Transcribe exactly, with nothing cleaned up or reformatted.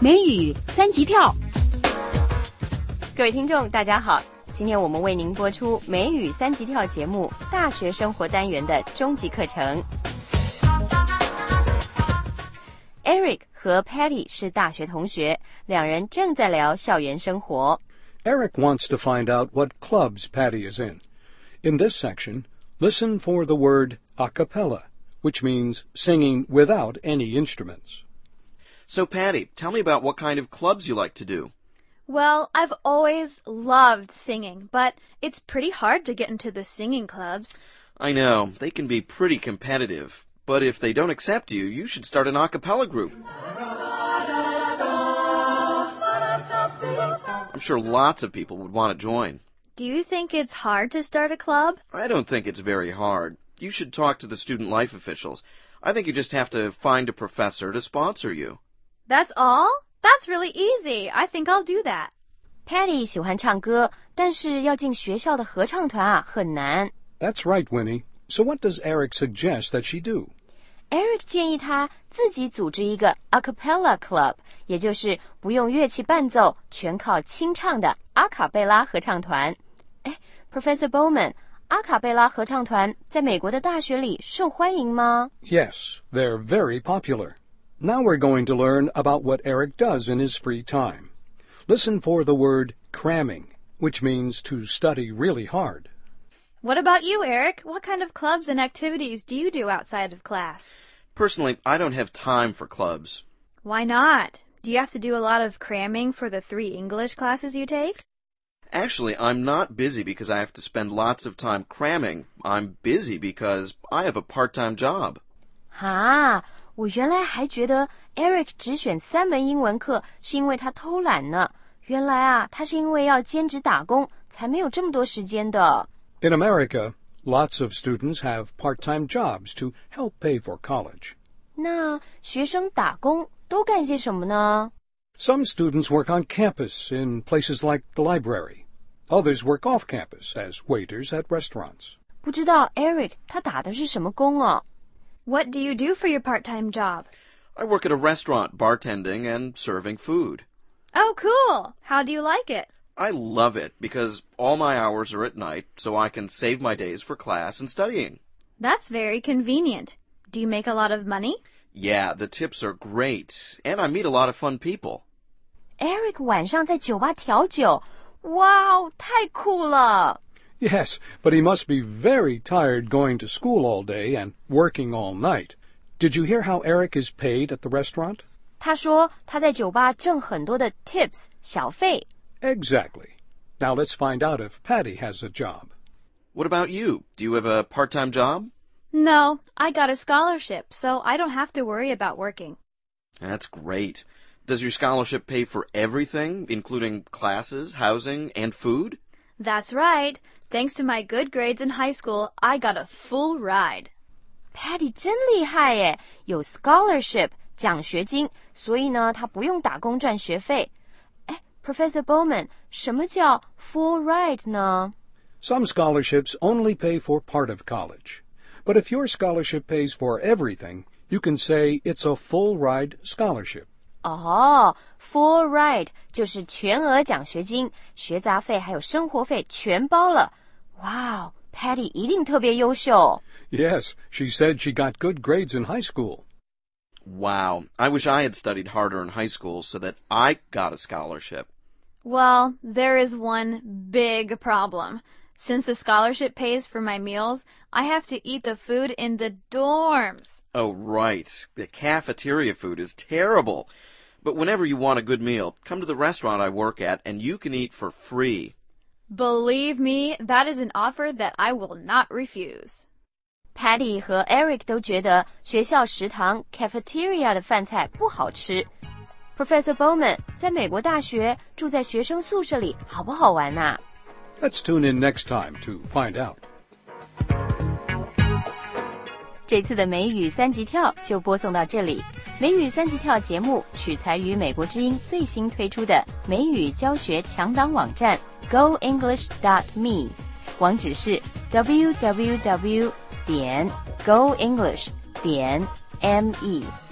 美语三级跳。 各位听众大家好，今天我们为您播出美语三级跳节目大学生活单元的终极课程。 Eric 和 Patty 是大学同学，两人正在聊校园生活。 Eric wants to find out what clubs Patty is in. In this section, listen for the word a cappella, which means singing without any instruments. So, Patty, tell me about what kind of clubs you like to do. Well, I've always loved singing, but it's pretty hard to get into the singing clubs. I know, they can be pretty competitive, but if they don't accept you, you should start an a cappella group. I'm sure lots of people would want to join. Do you think it's hard to start a club? I don't think it's very hard. You should talk to the student life officials. I think you just have to find a professor to sponsor you. That's all? That's really easy. I think I'll do that. Patty 喜欢唱歌，但是要进学校的合唱团啊，很难。 That's right, Winnie. So what does Eric suggest that she do? Eric 建议他自己组织一个 a cappella club， 也就是不用乐器伴奏，全靠清唱的阿卡贝拉合唱团。哎 ，Professor Bowman， 阿卡贝拉合唱团在美国的大学里受欢迎吗？ Yes, they're very popular. Now we're going to learn about what Eric does in his free time. Listen for the word cramming, which means to study really hard. What about you, Eric? What kind of clubs and activities do you do outside of class? Personally, I don't have time for clubs. Why not? Do you have to do a lot of cramming for the three English classes you take? Actually, I'm not busy because I have to spend lots of time cramming. I'm busy because I have a part-time job. 哈，我原来还觉得 Eric 只选三门英文课是因为他偷懒呢。原来啊，他是因为要兼职打工，才没有这么多时间的。 In America, lots of students have part-time jobs to help pay for college. 那学生打工都干些什么呢？ Some students work on campus in places like the library. Others work off campus as waiters at restaurants. 不知道 Eric 他打的是什么工啊？ What do you do for your part-time job? I work at a restaurant bartending and serving food. Oh, cool. How do you like it? I love it because all my hours are at night, so I can save my days for class and studying. That's very convenient. Do you make a lot of money? Yeah, the tips are great, and I meet a lot of fun people. Eric 晚上在酒吧调酒，哇哦，太酷了！ Yes, but he must be very tired going to school all day and working all night. Did you hear how Eric is paid at the restaurant? 他说他在酒吧挣很多的 tips 小费。 Exactly. Now let's find out if Patty has a job. What about you? Do you have a part-time job? No, I got a scholarship, so I don't have to worry about working. That's great. Does your scholarship pay for everything, including classes, housing, and food? That's right. Thanks to my good grades in high school, I got a full ride. Patty 真厉害耶，有 scholarship 奖学金，所以呢，他不用打工赚学费。哎 ，Professor Bowman， 什么叫 full ride 呢？ Some scholarships only pay for part of college. But if your scholarship pays for everything, you can say it's a full ride scholarship. 哦 ，full ride 就是全额奖学金，学杂费还有生活费全包了。哇哦 ，Patty 一定特别优秀。 Yes, she said she got good grades in high school. Wow, I wish I had studied harder in high school so that I got a scholarship. Well, there is one big problem. Since the scholarship pays for my meals, I have to eat the food in the dorms. Oh, right. The cafeteria food is terrible. But whenever you want a good meal, come to the restaurant I work at and you can eat for free. Believe me, that is an offer that I will not refuse. Patty 和 Eric 都觉得学校食堂 cafeteria 的饭菜不好吃。Professor Bowman 在美国大学住在学生宿舍里，好不好玩啊？ Let's tune in next time to find out. 这次的美语三级跳就播送到这里。美语三级跳节目取材于美国之音最新推出的美语教学强档网站 go english dot me， 网址是 double-u double-u double-u 点 go english 点 me。